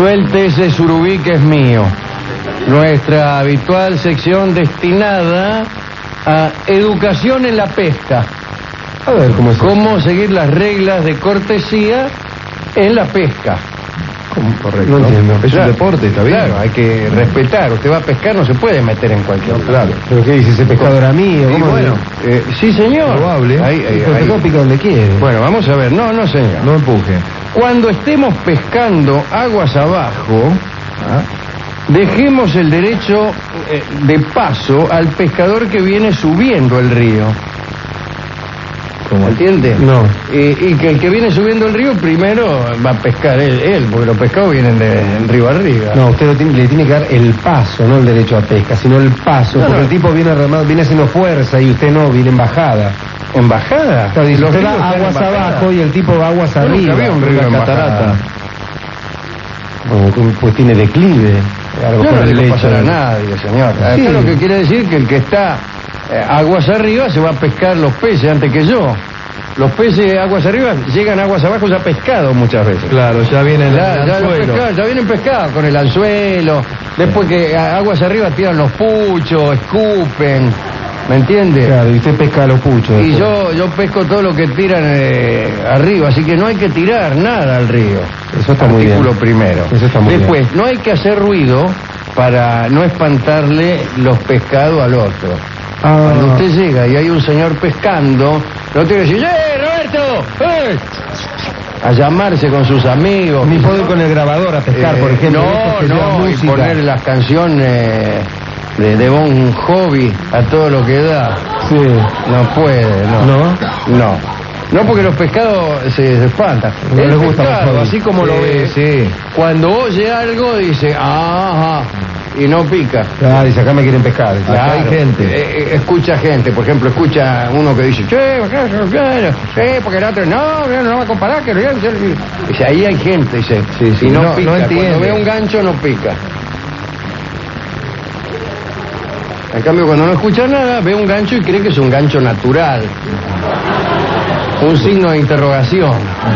Suelte ese surubí que es mío. Nuestra habitual sección destinada a educación en la pesca. A ver, ¿cómo es eso? Cómo seguir las reglas de cortesía en la pesca. Correcto. No entiendo. Es un deporte, está bien. Claro, hay que respetar. Usted va a pescar, no se puede meter en cualquier lugar. Claro. ¿Pero qué dice? ¿Ese pescado era mío? Y ¿Cómo bueno, sí señor. Probable. el pescado pica donde quiere. Bueno, vamos a ver. No, señor. No empuje. Cuando estemos pescando aguas abajo, dejemos el derecho de paso al pescador que viene subiendo el río. ¿Cómo? ¿Entiende? No. Y que el que viene subiendo el río primero va a pescar él, porque los pescados vienen de río arriba. No, usted le tiene que dar el paso, no el derecho a pesca, sino el paso, No, porque no. el tipo viene remando, viene haciendo fuerza y usted no, viene en bajada. ¿En bajada? Claro, dice, Los usted ríos va están en aguas bajada. abajo y el tipo va aguas Yo nunca arriba. vi un río una en catarata. bajada. Bueno, pues tiene declive. Algo Yo por no el le hecho pasará a de- nadie, señor. Sí. Esto lo que quiere decir que el que está aguas arriba se va a pescar los peces antes que yo. Los peces aguas arriba llegan aguas abajo ya pescados muchas veces. Claro, ya viene el Ya los anzuelo. pescados, ya vienen pescados con el anzuelo. Después que aguas arriba tiran los puchos, escupen. ¿Me entiende? Claro, y usted pesca a los puchos. Y después. yo pesco todo lo que tiran arriba, así que no hay que tirar nada al río. Eso está muy bien. Artículo primero. Eso está muy Después, no hay que hacer ruido para no espantarle los pescados al otro. Cuando usted llega y hay un señor pescando, no tiene que decir, Roberto! A llamarse con sus amigos. Ni puedo ir con el grabador a pescar, por ejemplo. estos que llevan No, y música. poner las canciones de Bon Jovi a todo lo que da. Sí. No puede, no. ¿No? No. No, porque los pescados se espantan. No El les gusta pescado, Bon Jovi. así como lo ve, Sí. cuando oye algo dice, ajá, y no pica. Ah, dice, acá me quieren pescar. Dice, Acá hay gente. Escucha gente, por ejemplo, escucha uno que dice, porque el otro, no va a comparar, que dice, ahí hay gente, dice, Sí, y no, no pica. entiende. Cuando ve un gancho no pica. En cambio, cuando no escucha nada, ve un gancho y cree que es un gancho natural. Un signo de interrogación.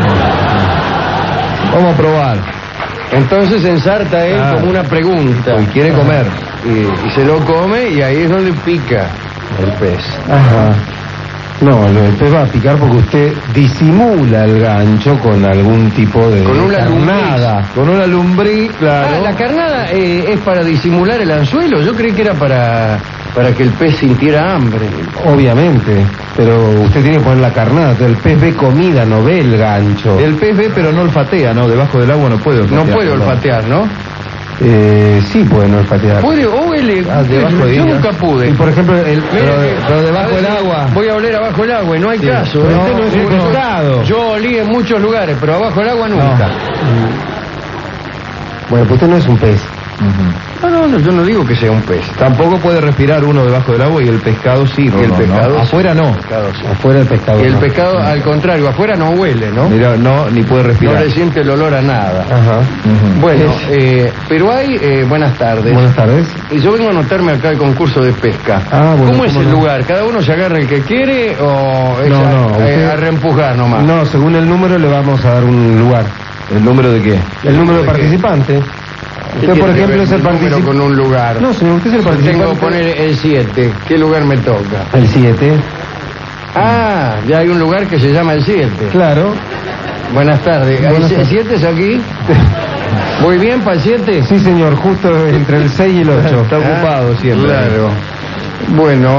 Vamos a probar. Entonces ensarta él como una pregunta. Y quiere comer. Y se lo come y ahí es donde pica el pez. Ajá. No, el pez va a picar porque usted disimula el gancho con algún tipo de Con una carnada. Con una lombriz, claro. La carnada es para disimular el anzuelo. Yo creí que era para que el pez sintiera hambre. Obviamente, pero usted tiene que poner la carnada. El pez ve comida, no ve el gancho. El pez ve, pero no olfatea, ¿no? Debajo del agua no puede olfatear. No puede olfatear, ¿no? Sí puede no olfatear. Puede, huele. debajo de Yo ella. nunca pude. Y por ejemplo, Pero debajo del agua. Voy a oler abajo del agua y no hay Sí. caso. Pero ¿eh? este no es un pescado. Yo olí en muchos lugares, pero abajo del agua nunca. Bueno, pues usted no es un pez. No, yo no digo que sea un pez. Tampoco puede respirar uno debajo del agua y el pescado sí. Y el pescado sí. Afuera no. El pescado sí. Afuera el pescado. Y el no. pescado, al contrario, afuera no huele, ¿no? Mira, no, ni puede No respirar. le siente el olor a nada. Ajá. Bueno, pero hay, buenas tardes. Buenas tardes. Y yo vengo a anotarme acá el concurso de pesca. Ah, bueno, ¿Cómo es ¿cómo el no? lugar? ¿Cada uno se agarra el que quiere o es No, usted- a reempujar nomás? No, según el número le vamos a dar un lugar. ¿El número de qué? El número de ¿De qué? participantes. ¿Qué Usted, por tiene que ejemplo, ver es el un número participante. con un lugar? No, señor, usted es el Yo participante. tengo que poner el 7. ¿Qué lugar me toca? El 7. Ah, ya hay un lugar que se llama el 7. Claro. Buenas tardes. Buenas ¿El tardes. 7 es aquí? ¿Voy bien para el 7? Sí, señor, justo entre el 6 y el 8. Está ocupado siempre. Claro. Bueno,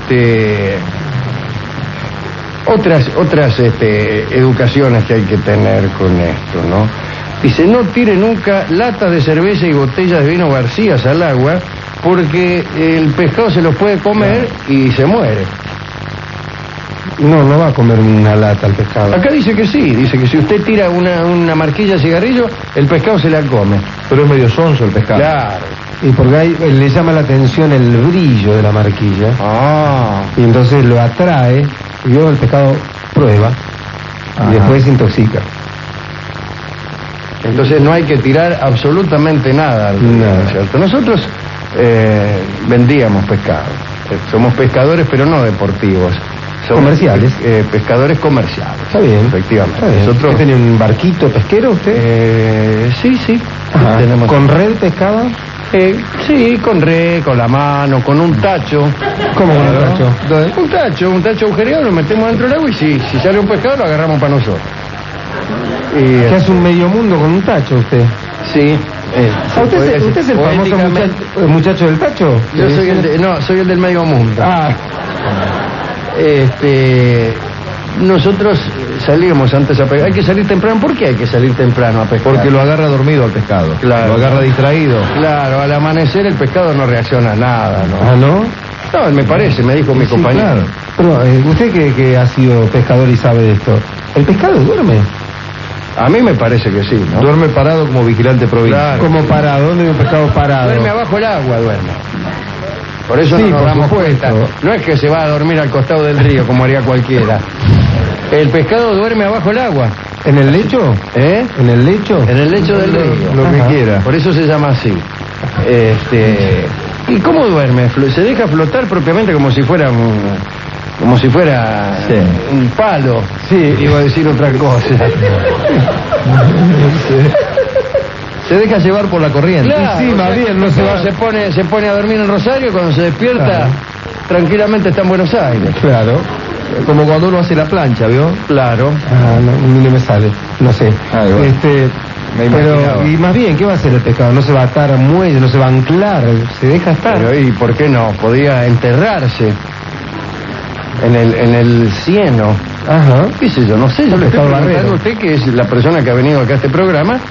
otras educaciones que hay que tener con esto, ¿no? Dice, no tire nunca latas de cerveza y botellas de vino Garcías al agua porque el pescado se los puede comer y se muere. No, no va a comer una lata el pescado. Acá dice que sí, dice que si usted tira una marquilla de cigarrillo, el pescado se la come. Pero es medio sonso el pescado. Claro. Y porque le llama la atención el brillo de la marquilla. Ah. Y entonces lo atrae y luego el pescado prueba. Ajá. Y después se intoxica. Entonces no hay que tirar absolutamente nada. Nada. ¿Cierto? Nosotros vendíamos pescado. Somos pescadores, pero no deportivos. Somos Comerciales. Pescadores comerciales. Está bien. Efectivamente. Está bien. Nosotros, ¿Usted tiene un barquito pesquero usted? sí. Tenemos... ¿Con red pescaba? Sí, con red, con la mano, con un tacho. ¿Cómo con un tacho? Un tacho agujereado, lo metemos dentro del agua y si sale un pescado lo agarramos para nosotros. ¿Qué hace un medio mundo con un tacho usted? Sí. ¿Usted es el famoso muchacho del tacho? Yo soy el del medio mundo. Nosotros salíamos antes a pescar. Hay que salir temprano. ¿Por qué hay que salir temprano a pescar? Porque lo agarra dormido al pescado. Claro. Lo agarra distraído. Claro, al amanecer el pescado no reacciona a nada, ¿no? ¿Ah, no? No, me parece, me dijo mi compañero. Claro. Pero usted que ha sido pescador y sabe de esto, ¿el pescado duerme? A mí me parece que sí, ¿no? Duerme parado como vigilante provincial. Claro. ¿Cómo parado? ¿Dónde hay un pescado parado? Duerme abajo el agua, duerme. Por eso Sí, no nos por damos supuesto. cuenta. No es que se va a dormir al costado del río como haría cualquiera. El pescado duerme abajo el agua. ¿En el lecho? ¿Eh? ¿En el lecho? En el lecho del río. Lo que quiera. Por eso se llama así. ¿Y cómo duerme? Se deja flotar propiamente como si fuera Sí. un palo. Sí. Iba a decir otra cosa. Se deja llevar por la corriente. Claro, sí, más bien, no se va. Se pone a dormir en Rosario, cuando se despierta, Claro. tranquilamente está en Buenos Aires. Claro. Como cuando uno hace la plancha, ¿vio? Claro. No me sale. No sé. Ahí va. Me imaginaba. Pero, y más bien, ¿qué va a hacer el pescado? No se va a atar a muelle, no se va a anclar, se deja estar. Pero, ¿y por qué no? Podía enterrarse en el cieno. Ajá. ¿Qué sé yo? No sé, yo le estoy pescado preguntando barrero. a usted, que es la persona que ha venido acá a este programa,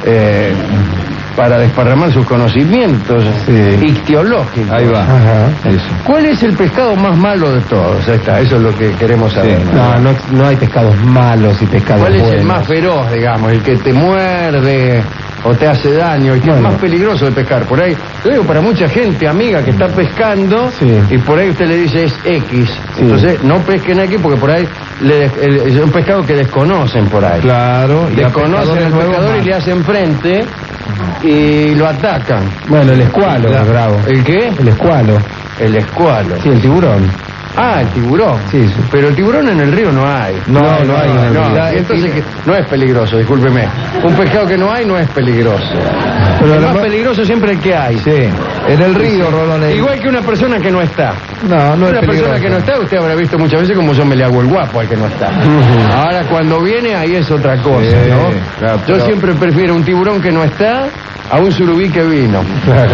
para desparramar sus conocimientos ictiológicos. Ahí va. Ajá. Eso. ¿Cuál es el pescado más malo de todos? Ahí está, eso es lo que queremos saber. Sí. No hay pescados malos y pescados ¿Cuál es buenos. el más feroz, digamos? El que te muerde o te hace daño, el que es más peligroso de pescar. Por ahí, yo digo, para mucha gente amiga que está pescando, Sí. y por ahí usted le dice es X. Sí. Entonces, no pesquen X porque por ahí es un pescado que desconocen por ahí. Claro. Y a Desconocen pescadores al nuevos pescador y más. le hacen frente y lo atacan. Bueno, el escualo, La- bravo. ¿El qué? El escualo. El escualo. Sí, el tiburón. Ah, el tiburón. Sí, sí. Pero el tiburón en el río no hay. No hay en el río. Y entonces no es peligroso, discúlpeme. Un pescado que no hay no es peligroso. Pero el lo más ma- peligroso siempre el que hay. Sí. En el río, Rolón. Igual que una persona que no está. No es Una persona peligroso. que no está, usted habrá visto muchas veces como yo me le hago el guapo al que no está. Ahora cuando viene ahí es otra cosa, Sí, ¿no? claro, Yo pero- siempre prefiero un tiburón que no está a un surubí que vino. Claro.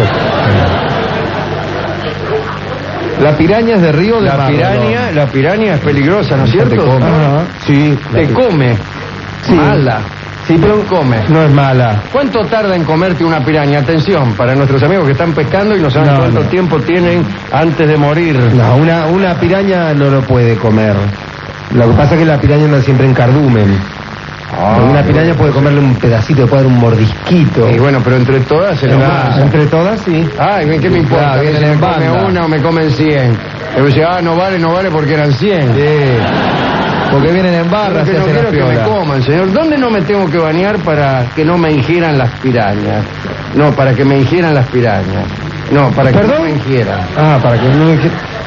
La piraña es de río o de mar, Rolón? La piraña es peligrosa, ¿no es cierto? Te come. Ajá. Sí. Te come. Sí. Mala. Sí, pero come. no es mala. ¿Cuánto tarda en comerte una piraña? Atención, para nuestros amigos que están pescando y no saben No, cuánto no. tiempo tienen antes de morir. No, una piraña no lo puede comer. Lo que pasa es que la piraña anda siempre en cardumen. Una piraña puede comerle un pedacito, puede dar un mordisquito. Y bueno, pero entre todas se lo mata. Entre todas, sí. Ay, ¿qué me importa? Claro, A ver vienen si me en come banda. una o me comen 100. Y me dice, no vale porque eran 100. Sí. Porque vienen en barras Lo y que no hacen la quiero que me piola. coman, señor. ¿Dónde no me tengo que bañar para que no me ingieran las pirañas? No, para que me ingieran las pirañas. No, para que ¿Perdón? no me ingieran. Para que no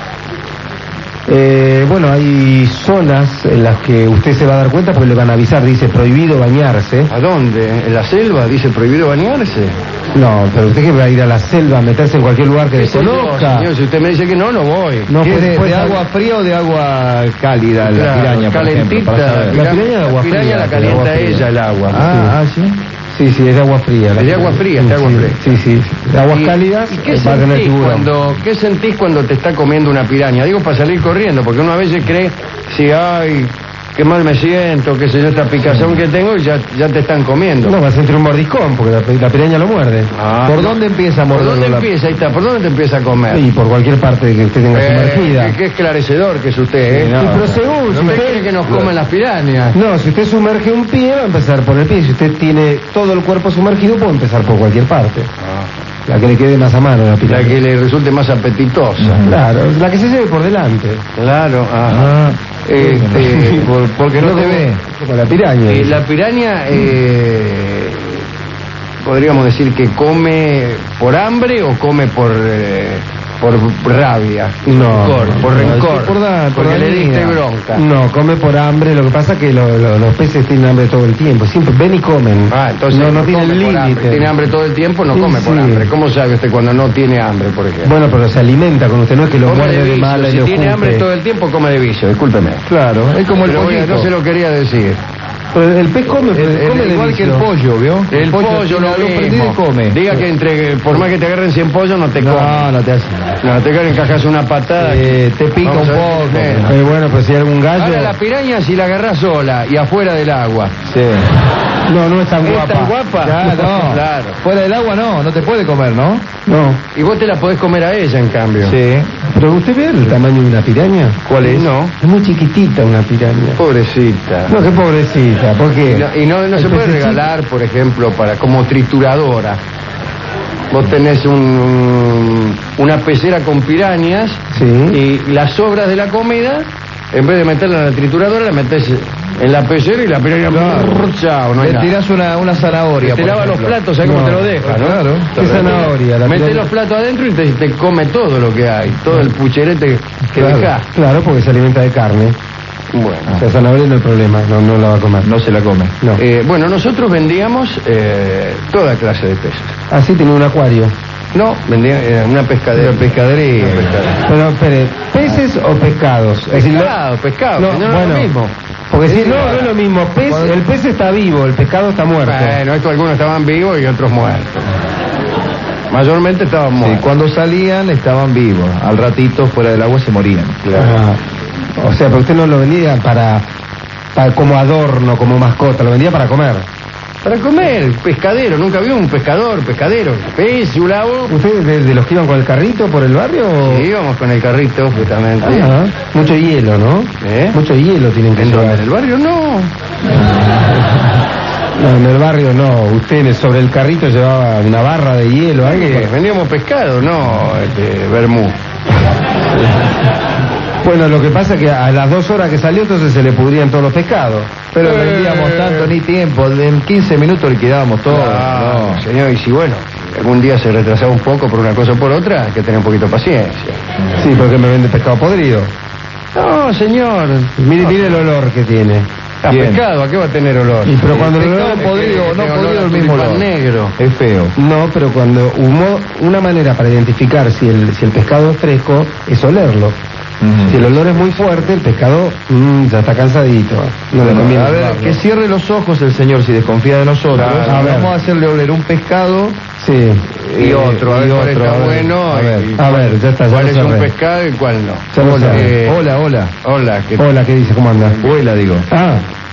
bueno, hay zonas en las que usted se va a dar cuenta porque le van a avisar, dice prohibido bañarse. ¿A dónde? ¿En la selva? ¿Dice prohibido bañarse? No, pero usted que va a ir a la selva a meterse en cualquier lugar que ¿Qué sé yo, desconozca. señor? Si usted me dice que no, no voy. No, ¿Qué, pues, de agua fría o de agua cálida la Claro, piraña, por ejemplo? calentita. Para saber. La piraña de agua piraña fría, la de calienta agua fría. ella el agua. Sí. Sí, es de agua fría. Es de agua fría, es de agua fría. Sí. De aguas ¿Y- cálidas ¿Y qué va a tener sentís, tiburón. ¿Qué sentís cuando te está comiendo una piraña? Digo para salir corriendo, porque uno a veces cree, si ay, qué mal me siento, qué sé yo, esta picazón que tengo, y ya te están comiendo. No, va a sentir un mordiscón porque la piraña lo muerde. ¿Por dónde empieza a ¿Por morderlo dónde la- empieza? Ahí está, ¿por dónde te empieza a comer? Y por cualquier parte que usted tenga sumergida. Qué esclarecedor que es usted, ¿eh? Sí, no. Sí, pero según, si ¿Usted usted... quiere que nos coman las pirañas? No, si usted sumerge un pie, va a empezar por el pie. Si usted tiene todo el cuerpo sumergido, puede empezar por cualquier parte. La que le quede más a mano la La piraña. que le resulte más apetitosa. Claro, la que se lleve por delante. Claro, ajá. Porque no te ve. Como la piraña. La piraña, podríamos decir que come por hambre o come por rabia, No, por rencor, porque le dañina. diste bronca. No, come por hambre. Lo que pasa es que los peces tienen hambre todo el tiempo. Siempre ven y comen. Entonces no come tienen por hambre. límite. Tiene hambre todo el tiempo, no Sí, come por sí. hambre. ¿Cómo sabe usted cuando no tiene hambre, por ejemplo? Bueno, pero se alimenta con usted, no es que lo Come muerde de vicio. mala y Si lo tiene hambre escupe. todo el tiempo, come de vicio, discúlpeme. Claro, es como el Pero bueno, pollito. no se lo quería decir. Pero el pez come, come de igual que el vicio. pollo, ¿vio? El pollo lo prendí y come. Diga que por más que te agarren 100 pollos, no te comen. No te hace. No, te encajas una patada. Te pica Vamos un a ver poco. qué Bueno, pues si hay algún gallo. Ahora la piraña si la agarrás sola y afuera del agua. Sí. No es tan ¿Es guapa. tan guapa? Ya, no. Claro. Fuera del agua no te puede comer, ¿no? No. Y vos te la podés comer a ella, en cambio. Sí. Pero usted ve el tamaño de una piraña. ¿Cuál es? No. Es muy chiquitita una piraña. Pobrecita. No, qué pobrecita. ¿Por qué? Y no se El puede pececito- regalar, por ejemplo, como trituradora. Vos tenés una pecera con pirañas Sí. y las sobras de la comida, en vez de meterla en la trituradora, la metés en la pecera y la piraña... Chao, no hay Le nada. tirás una zanahoria. Te por lava los ejemplo. platos, ¿sabes cómo No, te lo deja, no? claro. ¿Qué zanahoria? La Metes piraña- los platos adentro y te come todo lo que hay, todo el pucherete que dejás. Claro, porque se alimenta de carne. Bueno. O sea, zanahoria no hay problema, no la va a comer. No se la come. No. Bueno, nosotros vendíamos toda clase de peces. Así tenía un acuario. No, vendía una pescadera. Una pescadería. Una pescadería. Pero, espere, ¿peces o pescados? Es decir, Pescado, no, no es bueno, lo mismo. Porque si Es no, igual. no es lo mismo. El pez está vivo, el pescado está muerto. Bueno, estos algunos estaban vivos y otros muertos. Mayormente estaban Sí, muertos. cuando salían estaban vivos. Al ratito fuera del agua se morían. Ah, o sea, pero usted no lo vendía para como adorno, como mascota, lo vendía para comer. Para comer, pescadero, nunca vio un pescadero. Pez, yulabo. ¿Usted de los que iban con el carrito por el barrio? o- Sí, íbamos con el carrito, justamente. Ah, mucho hielo, ¿no? ¿Eh? Mucho hielo tienen que ¿En dónde? llevar. ¿En el barrio? No. No, en el barrio no. Usted sobre el carrito llevaba una barra de hielo, ¿eh? ¿Qué? Vendíamos pescado, no vermú. Bueno, lo que pasa es que a las 2 horas que salió, entonces se le pudrían todos los pescados. Pero vendíamos tanto ni tiempo. En 15 minutos liquidábamos todo. No, No. señor, y si bueno, algún día se retrasaba un poco por una cosa o por otra, hay que tener un poquito de paciencia. Sí, porque me vende pescado podrido. No, señor. Mire el olor que tiene. A Bien. pescado, ¿a qué va a tener olor? Pero cuando el Pescado olor podrido, no tiene podrido, olor a el mismo tulipán olor. negro. Es feo. No, pero cuando una manera para identificar si el pescado es fresco es olerlo. Ujú. Si el olor es muy fuerte, el pescado ya está cansadito. No le conviene. A ver, llevarlo. que cierre los ojos el señor si desconfía de nosotros. Claro, a ver. Vamos a hacerle oler un pescado Sí. Y otro, a ver cuál está a ver. bueno. A ver, y a ver, ya está, ya ¿Cuál lo es un cerré. pescado y cuál no? Ya lo Hola, cerré. Hola. Hola, ¿qué Hola, ¿qué dice? ¿Cómo anda? Vuela, digo. Ah,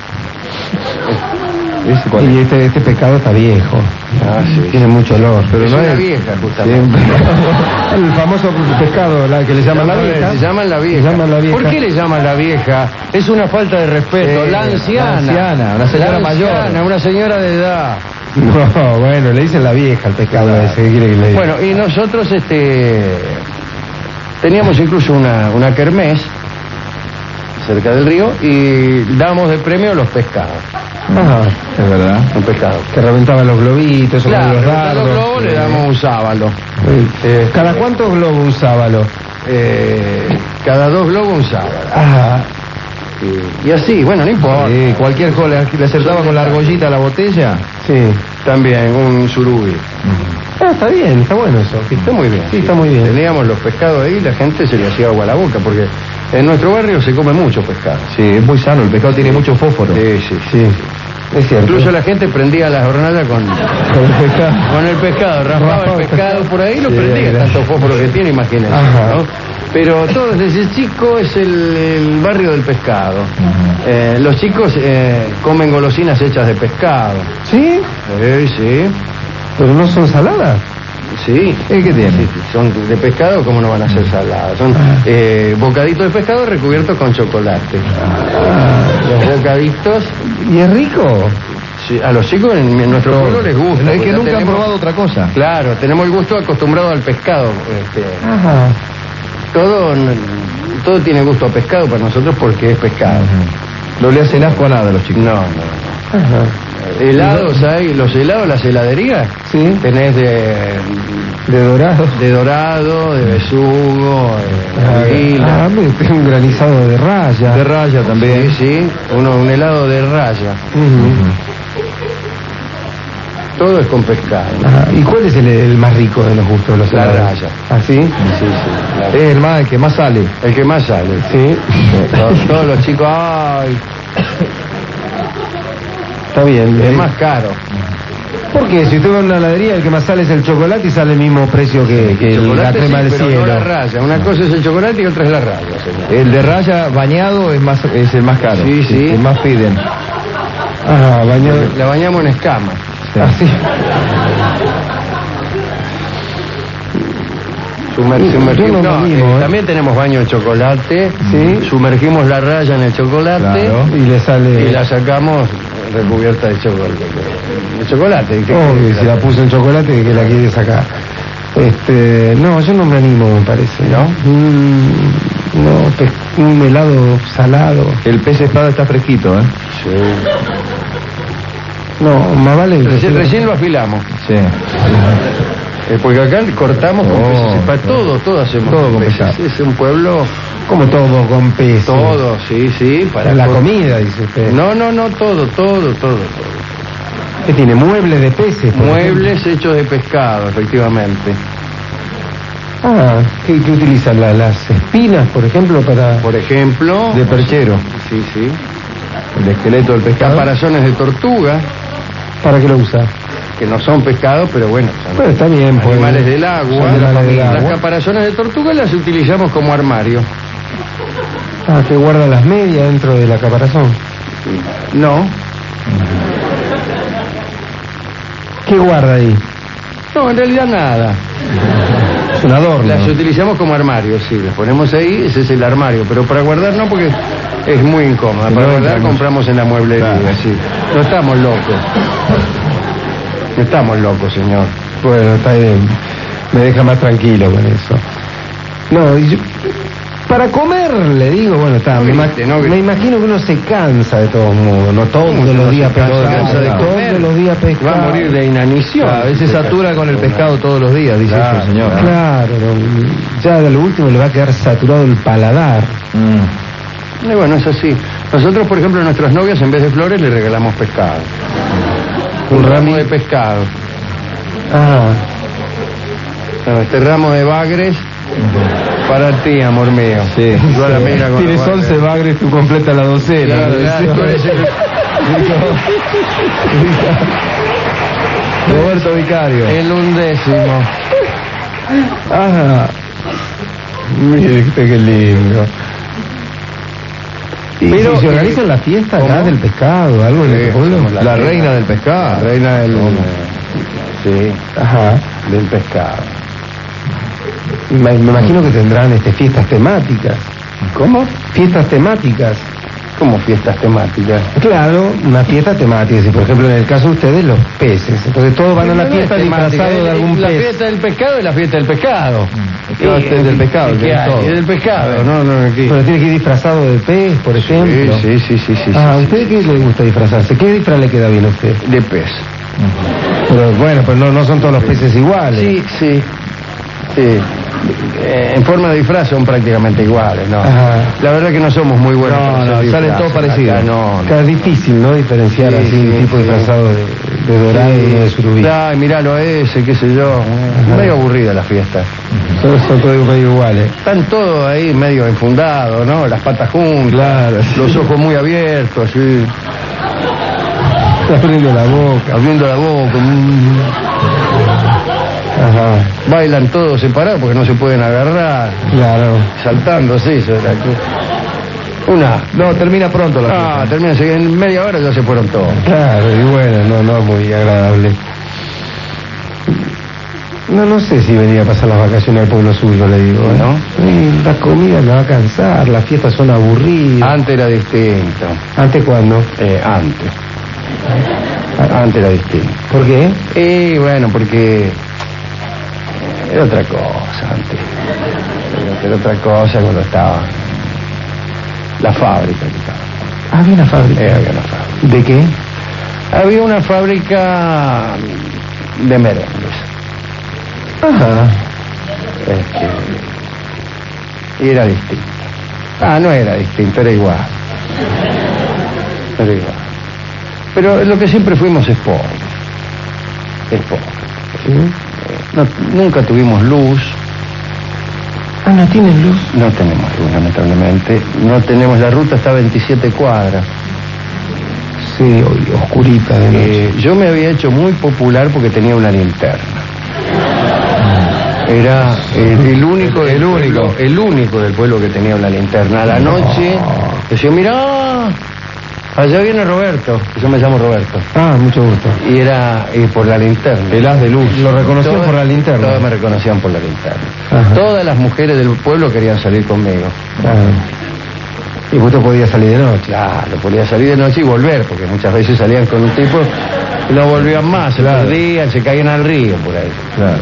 ¿Ese cuál y es? este pescado está viejo. Ah, sí. Tiene mucho olor. Pero Es no una es vieja, justamente. El famoso pescado, la que le llaman la vieja. Se llaman la vieja. Se llaman la vieja. ¿Por qué le llaman la vieja? Es una falta de respeto. La anciana. la anciana, una señora La anciana, mayor. una señora de edad. No, bueno, le dicen la vieja al pescado ese. ¿Qué quiere que le diga? Bueno, y nosotros teníamos incluso una kermés cerca del río y dábamos de premio los pescados. Ajá, Es verdad. Un pescado. que reventaban los globitos, o Claro, los a dardos. los globos le damos un sábalo. ¿Cada cuántos globos usábalo? Cada 2 globos un sábalo. Ajá. Y así, bueno, no importa. Sí, cualquier cosa le acertaba con la argollita a la botella. Sí. También un surubí. Ah, está bien, está bueno eso. Está muy bien. Sí, está muy bien. Teníamos los pescados ahí y la gente se le hacía agua a la boca porque en nuestro barrio se come mucho pescado. Sí, es muy sano. El pescado tiene mucho fósforo. Sí. Sí, es cierto. Incluso la gente prendía las hornallas con el pescado, raspaba el pescado por ahí y lo Sí, prendía, gracias. tanto fósforo que tiene, imagínense, Ajá. ¿no? Pero todo desde chico es el barrio del pescado. Los chicos comen golosinas hechas de pescado. ¿Sí? Sí. ¿Pero no son saladas? Sí. ¿Qué tiene? Sí, son de pescado, ¿cómo no van a ser saladas? Son bocaditos de pescado recubiertos con chocolate. Los bocaditos, ¿Y es rico? sí, a los chicos en nuestro pueblo les gusta. Es porque que ya nunca han tenemos- probado otra cosa. Claro, tenemos el gusto acostumbrado al pescado. Ajá. Todo tiene gusto a pescado para nosotros porque es pescado. No le hacen asco a nada a los chicos. No. Ajá. Helados hay, los helados, las heladerías. Sí. Tenés de De dorado. De dorado, de besugo, de anguila. Un granizado de raya. De raya también. Sí, un helado de raya. Todo es con pescado. ¿Y cuál es el más rico de los gustos de los La helados? raya. ¿Ah, sí? Sí. Es el que más sale. El que más sale. Sí. Todos los chicos, ¡ay! Está bien. Es más caro. ¿Por qué? Si usted va a una heladería, el que más sale es el chocolate y sale el mismo precio que la crema del pero cielo. no la raya. Una cosa es el chocolate y otra es la raya, señor. El de raya bañado es el más caro. Sí. El más piden. Bañado. La bañamos en escama. Así. Sumergimos. Yo no me animo, También tenemos baño de chocolate. Sí. Sumergimos la raya en el chocolate. Claro. Y le sale. Y la sacamos recubierta de chocolate. De chocolate. Obvio, si la puso en chocolate, que la quiere sacar. No, yo no me animo, me parece. ¿No? No, un helado salado. El pez espada está fresquito, ¿eh? Sí. No, más vale. Recién lo afilamos. Sí. Porque acá cortamos con peces. Para todo hacemos todo con peces. pescado. Es un pueblo. Como todo con peces. Todo, sí. Para la comida, dice usted. No, todo. ¿Qué tiene? Muebles de peces. por Muebles hechos de pescado, efectivamente. ejemplo. ¿Qué utilizan? Las espinas, por ejemplo, para. Por ejemplo. De perchero. Sí. El esqueleto del pescado. Caparazones de tortuga, ¿Para qué lo usa? que no son pescados, pero bueno, son Bueno, está bien. pues. animales del agua. Son de la familia. Las caparazones de tortuga las utilizamos como armario. Que guarda las medias dentro de la caparazón. No. ¿Qué guarda ahí? No, en realidad nada. Es un adorno. Las utilizamos como armario, sí. Las ponemos ahí, ese es el armario. Pero para guardar no, porque es muy incómoda. Para guardar compramos en la mueblería, Claro. sí. No estamos locos. No estamos locos, señor. Bueno, está bien. Me deja más tranquilo con eso. No, para comer, le digo, bueno, está. No grite, no grite. Me imagino que uno se cansa de todos modos, no todos ¿Cómo los se días cansa pescado. de comer? Todos los días pescado. Va a morir de inanición. A veces satura con el pescado todos los días, dice Claro, eso, señor. Claro, ya de lo último le va a quedar saturado el paladar. Y bueno, es así. Nosotros, por ejemplo, a nuestras novias, en vez de flores, le regalamos pescado. Un ramo de pescado. Este ramo de bagres para ti, amor mío. Sí. Yo a la mira con Tienes los 11 bagres, tú completa la docena. Claro, ¿no? claro, parece que- Roberto Vicario. El 11º. Mire usted qué lindo. Pero, ¿se organiza la fiesta acá ¿cómo? del pescado, algo en Sí, el pueblo? somos La reina del pescado. La reina del... Sí, Ajá. del pescado. Me imagino que tendrán fiestas temáticas. ¿Cómo? Fiestas temáticas. Como fiestas temáticas. Claro, una fiesta temática. Si por ejemplo en el caso de ustedes, los peces. Entonces todos van a la No fiesta es temática, disfrazados de algún la pez. fiesta del pescado es la fiesta del pescado. ¿Qué va a ser del pescado? ¿Qué Tiene hay? todo. Es del pescado, no, aquí. Pero tiene que ir disfrazado de pez, por ejemplo. Sí. ¿A usted qué le gusta disfrazarse? ¿Qué disfraz le queda bien a usted? De pez. Pero bueno, pues no son todos los peces iguales. Sí. En forma de disfraz son prácticamente iguales, ¿no? Ajá. La verdad que no somos muy buenos. No, para hacer no, salen disfraces. todos parecidos. Acá no. Acá es difícil, ¿no? Diferenciar Sí, así un sí, tipo sí. disfrazado de dorado y uno de surubí. Ay, miralo a ese, qué sé yo. Medio aburrida la fiesta. Son todos medio iguales. Están todos ahí medio enfundados, ¿no? Las patas juntas, Claro, sí. los ojos muy abiertos, así, Abriendo la boca. abriendo la boca. Ajá. Bailan todos separados porque no se pueden agarrar, Claro. saltando así. No, termina pronto la fiesta. Termina, en media hora ya se fueron todos. Claro, y bueno, no es muy agradable. No sé si venía a pasar las vacaciones al pueblo suyo, le digo. ¿No? La comida me va a cansar, las fiestas son aburridas. Antes era distinto. ¿Antes cuándo? Antes. Antes era distinto. ¿Por qué? Y bueno, porque era otra cosa antes. Era otra cosa cuando estaba la fábrica. Había una fábrica. Había una fábrica. ¿De qué? Había una fábrica de merengues. Ajá. Y era distinto. No era distinto, era igual. Era igual. Pero lo que siempre fuimos es pobre. Es pobre. ¿Sí? Nunca tuvimos luz. ¿No tienen luz? No tenemos luz, lamentablemente. No tenemos, la ruta está a 27 cuadras. Sí, oscurita de noche. Yo me había hecho muy popular porque tenía una linterna. Era el único del pueblo que tenía una linterna. A la noche decía, mirá, allá viene Roberto. Yo me llamo Roberto. Mucho gusto. Y era por la linterna. El haz de luz. Lo reconocían por la linterna. Todas me reconocían por la linterna. Todas las mujeres del pueblo querían salir conmigo. Y usted podía salir de noche. Claro, podía salir de noche y volver, porque muchas veces salían con un tipo y no volvían más, se perdían, se caían al río por ahí. Claro.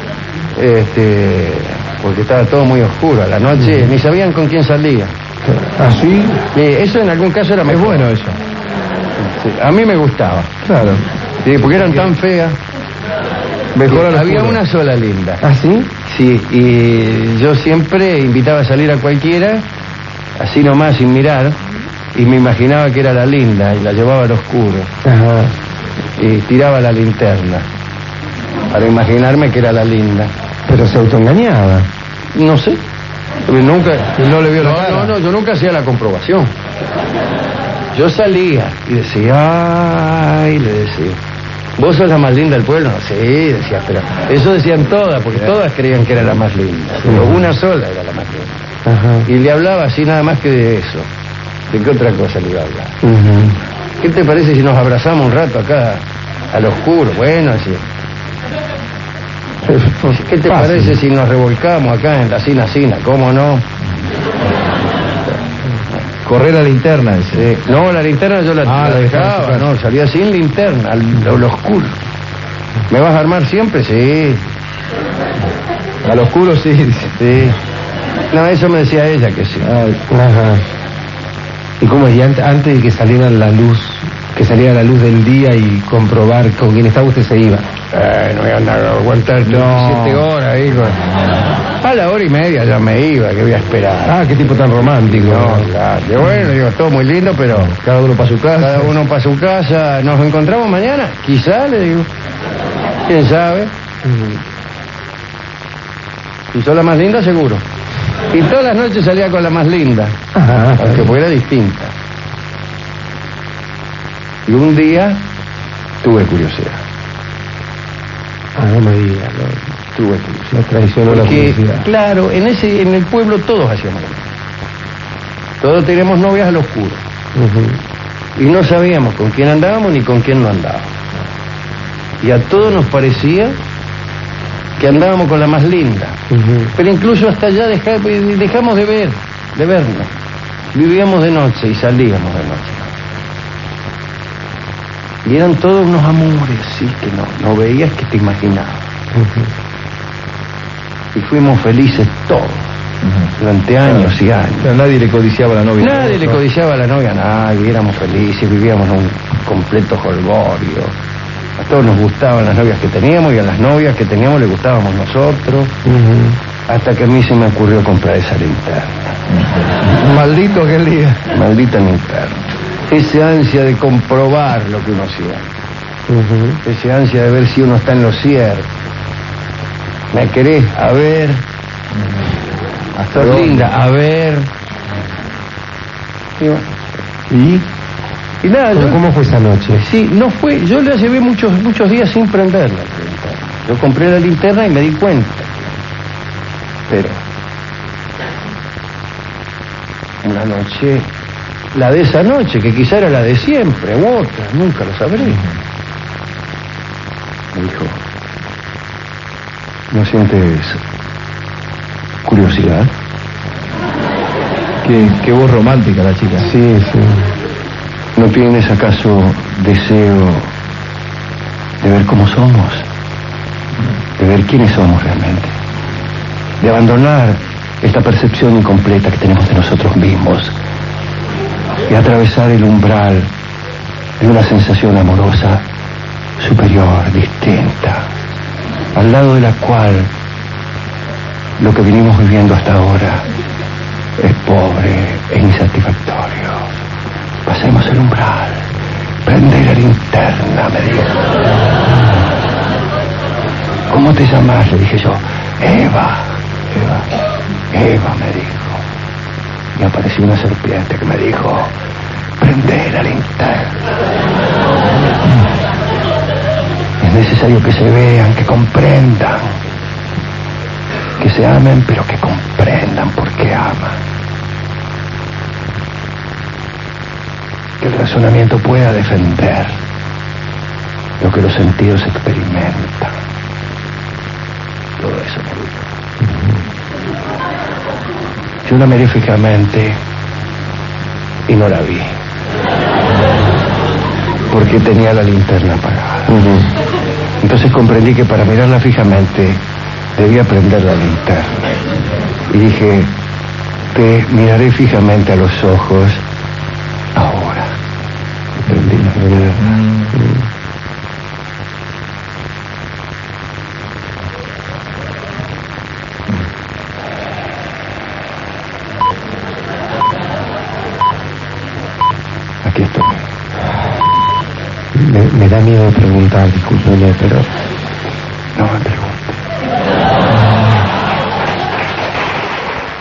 Porque estaba todo muy oscuro. A la noche ni sabían con quién salía. ¿Sí? Eso en algún caso era mejor. Es bueno eso. Sí, a mí me gustaba. Claro. Sí, porque eran tan feas. Mejor había una sola linda. ¿Sí? Sí, y yo siempre invitaba a salir a cualquiera, así nomás, sin mirar, y me imaginaba que era la linda, y la llevaba al oscuro. Ajá. Y tiraba la linterna, para imaginarme que era la linda. Pero se autoengañaba. No sé. Nunca. No le vio la cara. No, yo nunca hacía la comprobación. Yo salía y decía, le decía, ¿vos sos la más linda del pueblo? Sí, decía, pero eso decían todas, porque todas creían que era la más linda. Pero una sola era la más linda. Ajá. Y le hablaba así nada más que de eso. ¿De qué otra cosa le iba a hablar? ¿Qué te parece si nos abrazamos un rato acá al oscuro? Bueno, así. ¿Qué te parece si nos revolcamos acá en la Sina? ¿Cómo no? Correr la linterna, ese. No, la linterna yo la dejaba, no, salía sin linterna, al oscuro. ¿Me vas a armar siempre? Sí. Al oscuro sí. Sí. No, eso me decía ella que sí. Ajá. ¿Y cómo es? Y antes de que saliera la luz del día y comprobar con quién estaba, usted se iba? No voy a andar a aguantar 7 horas ahí. A la hora y media ya me iba, que voy a esperar. Qué tipo tan romántico. No, claro. Bueno, digo, todo muy lindo, pero cada uno para su casa. Cada uno para su casa. ¿Nos encontramos mañana? Quizá, le digo. ¿Quién sabe? Y soy la más linda, seguro. Y todas las noches salía con la más linda. Aunque fuera distinta. Y un día tuve curiosidad. No me diga, tuve curiosidad. Me traicionó la curiosidad. Claro, en el pueblo todos hacíamos lo mismo. Todos teníamos novias al oscuro. Y no sabíamos con quién andábamos ni con quién no andábamos. Y a todos nos parecía que andábamos con la más linda. Pero incluso hasta allá dejamos de vernos. Vivíamos de noche y salíamos de noche. Y eran todos unos amores, sí, que no veías, que te imaginabas. Y fuimos felices todos, durante años y años. Pero nadie le codiciaba a la novia. Nadie le codiciaba a la novia, nadie, éramos felices, vivíamos en un completo jolgorio. A todos nos gustaban las novias que teníamos y a las novias que teníamos le gustábamos nosotros. Hasta que a mí se me ocurrió comprar esa linterna. Maldito aquel día. Maldita linterna. Ese ansia de comprobar lo que uno siente. Ese ansia de ver si uno está en lo cierto. ¿Me querés? A ver. Hasta linda, a ver. Y nada, ¿Cómo fue esa noche? Sí, no fue. Yo la llevé muchos días sin prenderla. Yo compré la linterna y me di cuenta. Pero una noche, la de esa noche, que quizá era la de siempre, u otra, nunca lo sabré. Me dijo, ¿no sientes curiosidad? Qué voz romántica la chica. Sí. ¿No tienes acaso deseo de ver cómo somos? De ver quiénes somos realmente. De abandonar esta percepción incompleta que tenemos de nosotros mismos y atravesar el umbral de una sensación amorosa superior, distinta. al lado de la cual lo que venimos viviendo hasta ahora es pobre e insatisfactorio. Pasemos el umbral. Prende la linterna, me dijo. ¿Cómo te llamas?, le dije yo. Eva, me dijo. Y apareció una serpiente que me dijo: prende la linterna. Es necesario que se vean, que comprendan, que se amen, pero que comprendan por qué aman. Que el razonamiento pueda defender lo que los sentidos experimentan. Todo eso me gustó. Yo la miré fijamente y no la vi, porque tenía la linterna apagada. Entonces comprendí que para mirarla fijamente debía prender la linterna. Y dije: te miraré fijamente a los ojos ahora. Y prendí la linterna. Aquí estoy. Me da miedo preguntar, discúlpeme, pero